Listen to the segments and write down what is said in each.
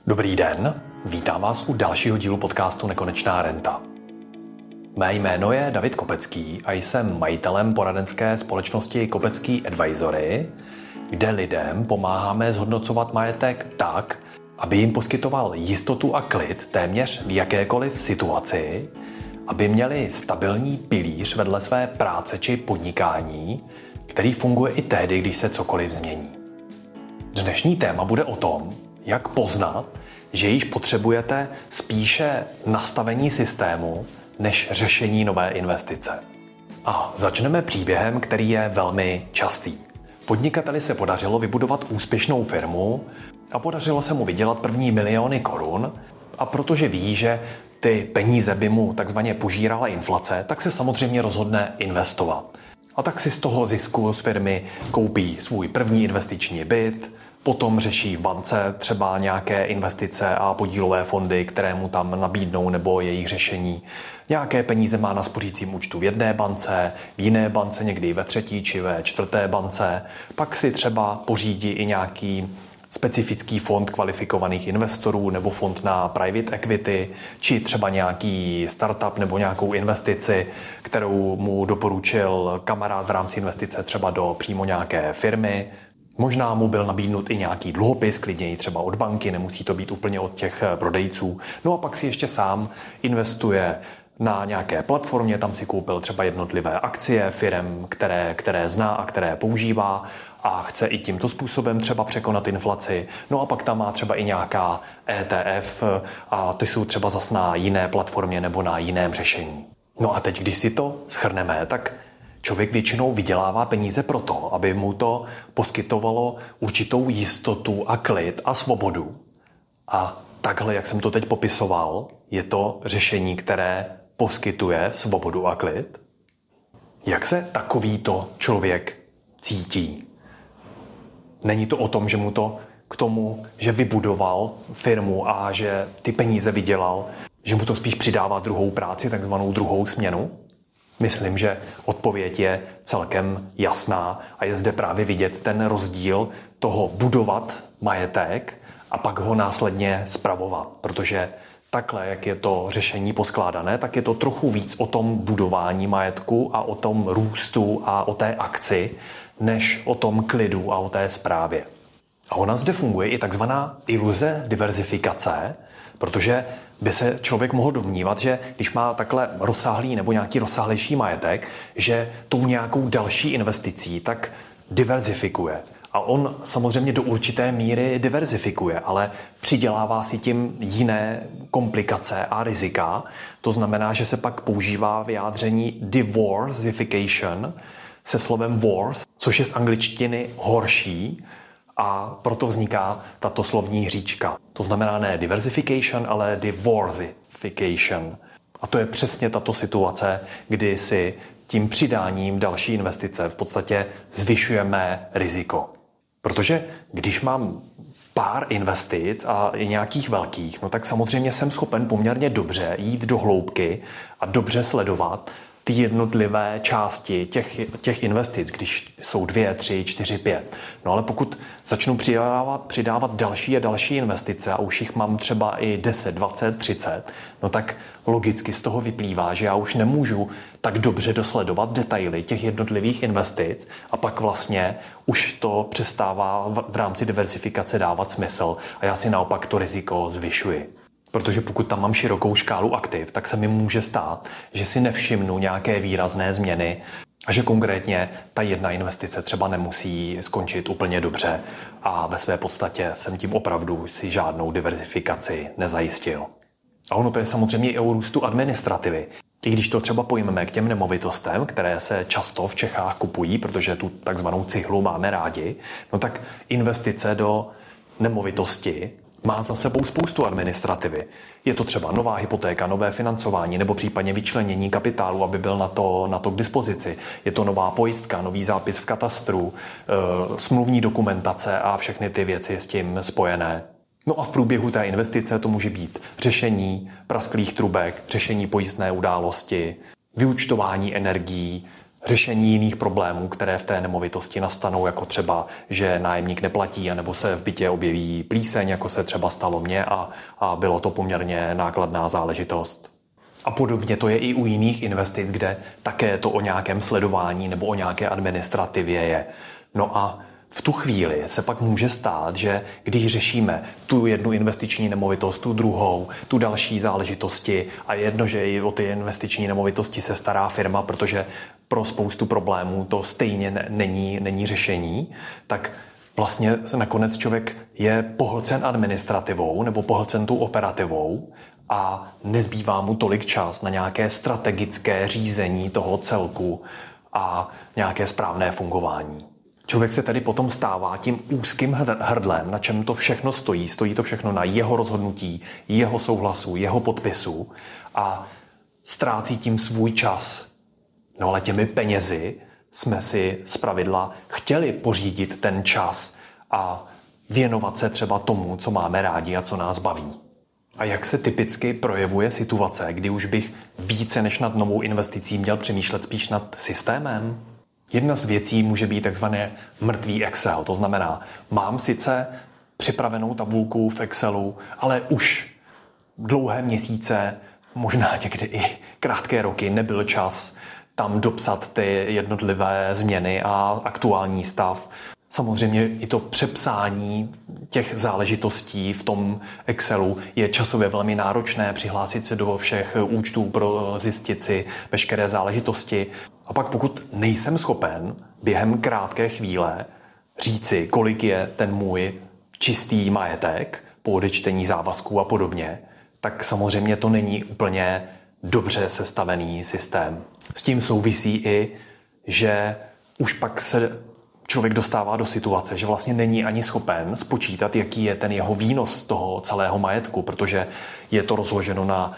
Dobrý den, vítám vás u dalšího dílu podcastu Nekonečná renta. Mé jméno je David Kopecký a jsem majitelem poradenské společnosti Kopecký Advisory, kde lidem pomáháme zhodnocovat majetek tak, aby jim poskytoval jistotu a klid téměř v jakékoliv situaci, aby měli stabilní pilíř vedle své práce či podnikání, který funguje i tehdy, když se cokoliv změní. Dnešní téma bude o tom, jak poznat, že již potřebujete spíše nastavení systému než řešení nové investice. A začneme příběhem, který je velmi častý. Podnikateli se podařilo vybudovat úspěšnou firmu a podařilo se mu vydělat první miliony korun, a protože ví, že ty peníze by mu takzvaně požírala inflace, tak se samozřejmě rozhodne investovat. A tak si z toho zisku z firmy koupí svůj první investiční byt, potom řeší v bance třeba nějaké investice a podílové fondy, které mu tam nabídnou, nebo jejich řešení. Nějaké peníze má na spořícím účtu v jedné bance, v jiné bance někdy ve třetí či ve čtvrté bance. Pak si třeba pořídí i nějaký specifický fond kvalifikovaných investorů nebo fond na private equity, či třeba nějaký startup nebo nějakou investici, kterou mu doporučil kamarád v rámci investice třeba do přímo nějaké firmy. Možná mu byl nabídnut i nějaký dluhopis, klidně i třeba od banky, nemusí to být úplně od těch prodejců. No a pak si ještě sám investuje na nějaké platformě, tam si koupil třeba jednotlivé akcie firem, které zná a které používá a chce i tímto způsobem třeba překonat inflaci. No a pak tam má třeba i nějaká ETF a ty jsou třeba zas na jiné platformě nebo na jiném řešení. No a teď, když si to shrneme, tak člověk většinou vydělává peníze proto, aby mu to poskytovalo určitou jistotu a klid a svobodu. A takhle, jak jsem to teď popisoval, je to řešení, které poskytuje svobodu a klid? Jak se takovýto člověk cítí? Není to o tom, že mu to k tomu, že vybudoval firmu a že ty peníze vydělal, že mu to spíš přidává druhou práci, takzvanou druhou směnu? Myslím, že odpověď je celkem jasná a je zde právě vidět ten rozdíl toho budovat majetek a pak ho následně spravovat, protože takhle, jak je to řešení poskládané, tak je to trochu víc o tom budování majetku a o tom růstu a o té akci, než o tom klidu a o té správě. A ona zde funguje i takzvaná iluze diverzifikace, protože by se člověk mohl domnívat, že když má takhle rozsáhlý nebo nějaký rozsáhlejší majetek, že tou nějakou další investicí tak diverzifikuje. A on samozřejmě do určité míry diverzifikuje, ale přidělává si tím jiné komplikace a rizika. To znamená, že se pak používá vyjádření diversification se slovem worse, což je z angličtiny horší, a proto vzniká tato slovní hříčka. To znamená ne diversification, ale diversification. A to je přesně tato situace, kdy si tím přidáním další investice v podstatě zvyšujeme riziko. Protože když mám pár investic a i nějakých velkých, no tak samozřejmě jsem schopen poměrně dobře jít do hloubky a dobře sledovat ty jednotlivé části těch investic, když jsou 2, 3, 4, 5. No ale pokud začnu přidávat další a další investice a už jich mám třeba i 10, 20, 30, no tak logicky z toho vyplývá, že já už nemůžu tak dobře dosledovat detaily těch jednotlivých investic a pak vlastně už to přestává v rámci diversifikace dávat smysl a já si naopak to riziko zvyšuji. Protože pokud tam mám širokou škálu aktiv, tak se mi může stát, že si nevšimnu nějaké výrazné změny a že konkrétně ta jedna investice třeba nemusí skončit úplně dobře a ve své podstatě jsem tím opravdu si žádnou diverzifikaci nezajistil. A ono to je samozřejmě i o růstu administrativy. I když to třeba pojmeme k těm nemovitostem, které se často v Čechách kupují, protože tu takzvanou cihlu máme rádi, no tak investice do nemovitosti má za sebou spoustu administrativy. Je to třeba nová hypotéka, nové financování nebo případně vyčlenění kapitálu, aby byl na to k dispozici. Je to nová pojistka, nový zápis v katastru, smluvní dokumentace a všechny ty věci s tím spojené. No a v průběhu té investice to může být řešení prasklých trubek, řešení pojistné události, vyúčtování energií, řešení jiných problémů, které v té nemovitosti nastanou, jako třeba, že nájemník neplatí, anebo se v bytě objeví plíseň, jako se třeba stalo mně a bylo to poměrně nákladná záležitost. A podobně to je i u jiných investic, kde také to o nějakém sledování nebo o nějaké administrativě je. No a v tu chvíli se pak může stát, že když řešíme tu jednu investiční nemovitost, tu druhou, tu další záležitosti a jedno, že i o ty investiční nemovitosti se stará firma, protože pro spoustu problémů to stejně není řešení, tak vlastně nakonec člověk je pohlcen administrativou nebo pohlcen tou operativou a nezbývá mu tolik čas na nějaké strategické řízení toho celku a nějaké správné fungování. Člověk se tedy potom stává tím úzkým hrdlem, na čem to všechno stojí. Stojí to všechno na jeho rozhodnutí, jeho souhlasu, jeho podpisu a ztrácí tím svůj čas. No ale těmi penězi jsme si zpravidla chtěli pořídit ten čas a věnovat se třeba tomu, co máme rádi a co nás baví. A jak se typicky projevuje situace, kdy už bych více než nad novou investicí měl přemýšlet spíš nad systémem? Jedna z věcí může být takzvané mrtvý Excel. To znamená, mám sice připravenou tabulku v Excelu, ale už dlouhé měsíce, možná někdy i krátké roky nebyl čas tam dopsat ty jednotlivé změny a aktuální stav. Samozřejmě i to přepsání těch záležitostí v tom Excelu je časově velmi náročné, přihlásit se do všech účtů pro zjistit si veškeré záležitosti. A pak pokud nejsem schopen během krátké chvíle říci, kolik je ten můj čistý majetek po odečtení závazků a podobně, tak samozřejmě to není úplně dobře sestavený systém. S tím souvisí i, že už pak se člověk dostává do situace, že vlastně není ani schopen spočítat, jaký je ten jeho výnos toho celého majetku, protože je to rozloženo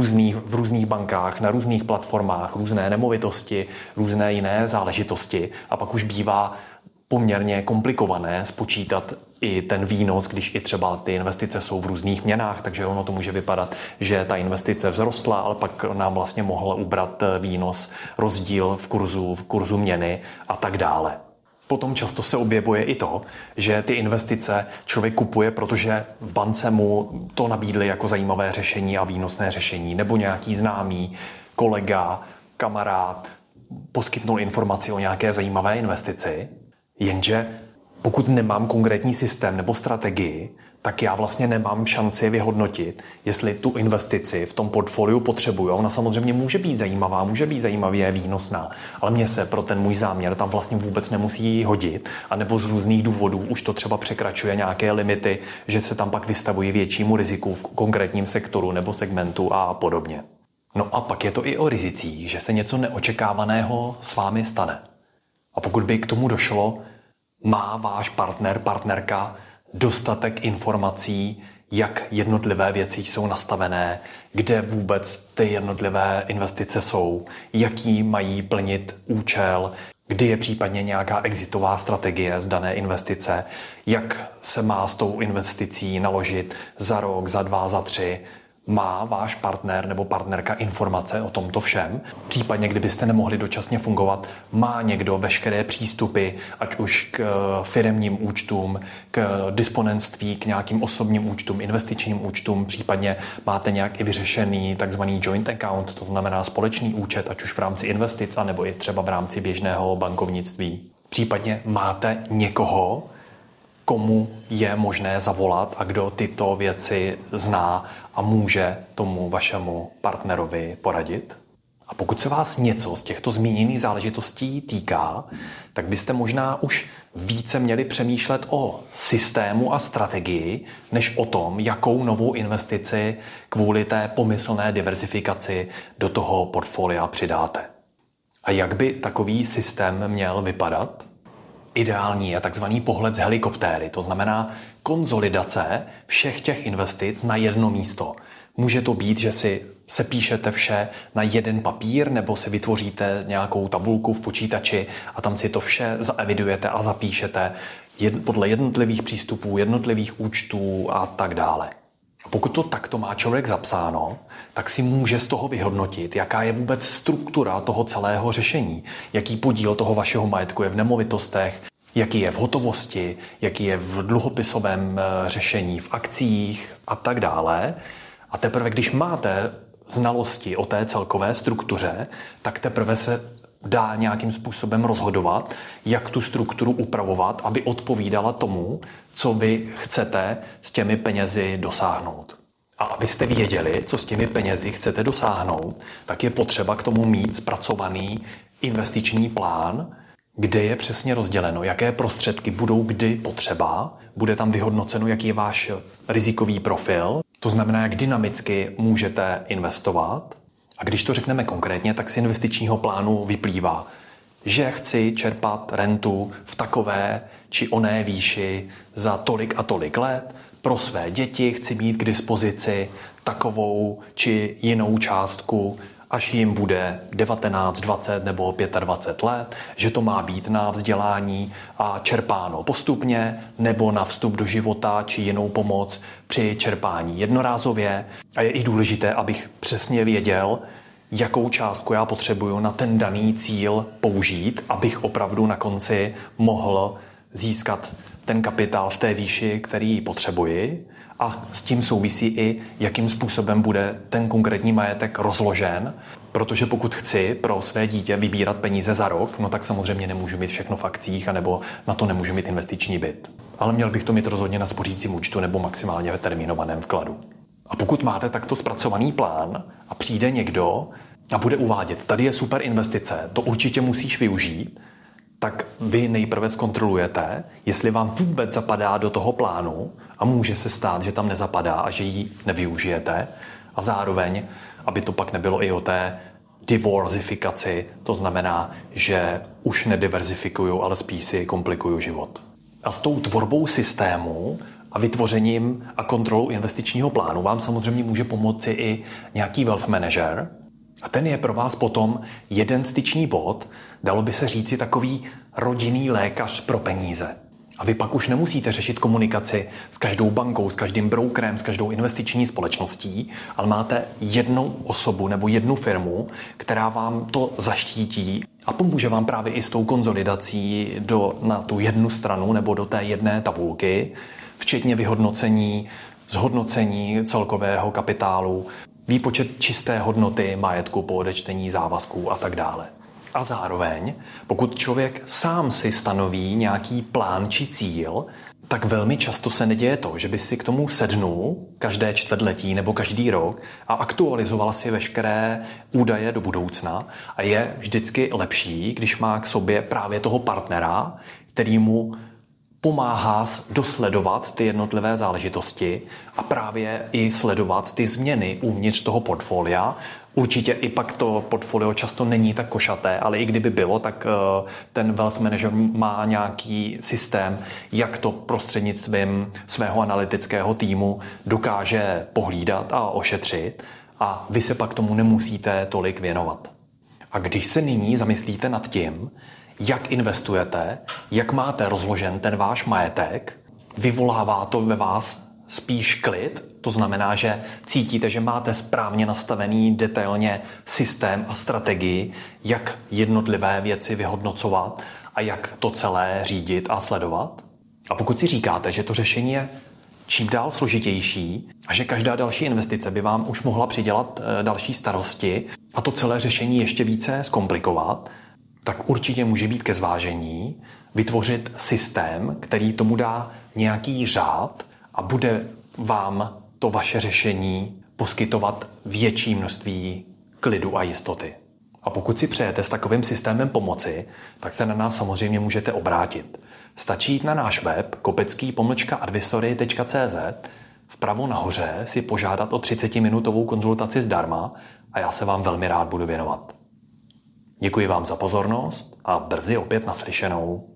v různých bankách, na různých platformách, různé nemovitosti, různé jiné záležitosti a pak už bývá poměrně komplikované spočítat i ten výnos, když i třeba ty investice jsou v různých měnách, takže ono to může vypadat, že ta investice vzrostla, ale pak nám vlastně mohl ubrat výnos, rozdíl v kurzu měny a tak dále. Potom často se objevuje i to, že ty investice člověk kupuje, protože v bance mu to nabídli jako zajímavé řešení a výnosné řešení, nebo nějaký známý, kolega, kamarád poskytnul informaci o nějaké zajímavé investici, jenže pokud nemám konkrétní systém nebo strategii, tak já vlastně nemám šanci vyhodnotit, jestli tu investici v tom portfoliu potřebuju. Ona samozřejmě může být zajímavá, může být zajímavě výnosná, ale mně se pro ten můj záměr tam vlastně vůbec nemusí hodit, anebo z různých důvodů už to třeba překračuje nějaké limity, že se tam pak vystavují většímu riziku v konkrétním sektoru nebo segmentu a podobně. No a pak je to i o rizicích, že se něco neočekávaného s vámi stane. A pokud by k tomu došlo, má váš partner, partnerka dostatek informací, jak jednotlivé věci jsou nastavené, kde vůbec ty jednotlivé investice jsou, jaký mají plnit účel, kdy je případně nějaká exitová strategie z dané investice, jak se má s tou investicí naložit za rok, za 2, za 3. Má váš partner nebo partnerka informace o tomto všem? Případně, kdybyste nemohli dočasně fungovat, má někdo veškeré přístupy, ať už k firemním účtům, k disponentství, k nějakým osobním účtům, investičním účtům, případně máte nějak i vyřešený takzvaný joint account, to znamená společný účet, ať už v rámci investic, nebo i třeba v rámci běžného bankovnictví. Případně máte někoho, komu je možné zavolat a kdo tyto věci zná a může tomu vašemu partnerovi poradit. A pokud se vás něco z těchto zmíněných záležitostí týká, tak byste možná už více měli přemýšlet o systému a strategii, než o tom, jakou novou investici kvůli té pomyslné diverzifikaci do toho portfolia přidáte. A jak by takový systém měl vypadat? Ideální je takzvaný pohled z helikoptéry, to znamená konzolidace všech těch investic na jedno místo. Může to být, že si sepíšete vše na jeden papír nebo si vytvoříte nějakou tabulku v počítači a tam si to vše zaevidujete a zapíšete podle jednotlivých přístupů, jednotlivých účtů a tak dále. pokud to takto má člověk zapsáno, tak si může z toho vyhodnotit, jaká je vůbec struktura toho celého řešení, jaký podíl toho vašeho majetku je v nemovitostech, jaký je v hotovosti, jaký je v dluhopisovém řešení, v akcích a tak dále. A teprve, když máte znalosti o té celkové struktuře, tak teprve se dá nějakým způsobem rozhodovat, jak tu strukturu upravovat, aby odpovídala tomu, co vy chcete s těmi penězi dosáhnout. A abyste věděli, co s těmi penězi chcete dosáhnout, tak je potřeba k tomu mít zpracovaný investiční plán, kde je přesně rozděleno, jaké prostředky budou kdy potřeba, bude tam vyhodnoceno, jaký je váš rizikový profil, to znamená, jak dynamicky můžete investovat. A když to řekneme konkrétně, tak z investičního plánu vyplývá, že chci čerpat rentu v takové či oné výši za tolik a tolik let. Pro své děti chci mít k dispozici takovou či jinou částku, až jim bude 19, 20 nebo 25 let, že to má být na vzdělání a čerpáno postupně nebo na vstup do života či jinou pomoc při čerpání jednorázově. A je i důležité, abych přesně věděl, jakou částku já potřebuju na ten daný cíl použít, abych opravdu na konci mohl získat ten kapitál v té výši, který potřebuji. A s tím souvisí i, jakým způsobem bude ten konkrétní majetek rozložen, protože pokud chci pro své dítě vybírat peníze za rok, no tak samozřejmě nemůžu mít všechno v akcích, anebo na to nemůžu mít investiční byt. Ale měl bych to mít rozhodně na spořícím účtu nebo maximálně ve termínovaném vkladu. A pokud máte takto zpracovaný plán a přijde někdo a bude uvádět, tady je super investice, to určitě musíš využít, tak vy nejprve zkontrolujete, jestli vám vůbec zapadá do toho plánu a může se stát, že tam nezapadá a že ji nevyužijete. A zároveň, aby to pak nebylo i o té diverzifikaci, to znamená, že už nediverzifikuju, ale spíš si komplikuju život. A s tou tvorbou systému a vytvořením a kontrolou investičního plánu vám samozřejmě může pomoci i nějaký wealth manager. A ten je pro vás potom jeden styčný bod, dalo by se říci takový rodinný lékař pro peníze. A vy pak už nemusíte řešit komunikaci s každou bankou, s každým brokerem, s každou investiční společností, ale máte jednu osobu nebo jednu firmu, která vám to zaštítí a pomůže vám právě i s tou konsolidací na tu jednu stranu nebo do té jedné tabulky, včetně vyhodnocení, zhodnocení celkového kapitálu, výpočet čisté hodnoty majetku po odečtení závazků a tak dále. A zároveň, pokud člověk sám si stanoví nějaký plán či cíl, tak velmi často se neděje to, že by si k tomu sednul každé čtvrtletí nebo každý rok a aktualizoval si veškeré údaje do budoucna. A je vždycky lepší, když má k sobě právě toho partnera, který mu pomáhá dosledovat ty jednotlivé záležitosti a právě i sledovat ty změny uvnitř toho portfolia. Určitě i pak to portfolio často není tak košaté, ale i kdyby bylo, tak ten wealth manager má nějaký systém, jak to prostřednictvím svého analytického týmu dokáže pohlídat a ošetřit a vy se pak tomu nemusíte tolik věnovat. A když se nyní zamyslíte nad tím, jak investujete, jak máte rozložen ten váš majetek, vyvolává to ve vás spíš klid, to znamená, že cítíte, že máte správně nastavený detailně systém a strategii, jak jednotlivé věci vyhodnocovat a jak to celé řídit a sledovat. A pokud si říkáte, že to řešení je čím dál složitější a že každá další investice by vám už mohla přidělat další starosti a to celé řešení ještě více zkomplikovat, tak určitě může být ke zvážení vytvořit systém, který tomu dá nějaký řád a bude vám to vaše řešení poskytovat větší množství klidu a jistoty. A pokud si přejete s takovým systémem pomoci, tak se na nás samozřejmě můžete obrátit. Stačí jít na náš web kopecký-advisory.cz, vpravo nahoře si požádat o 30-minutovou konzultaci zdarma a já se vám velmi rád budu věnovat. Děkuji vám za pozornost a brzy opět naslyšenou.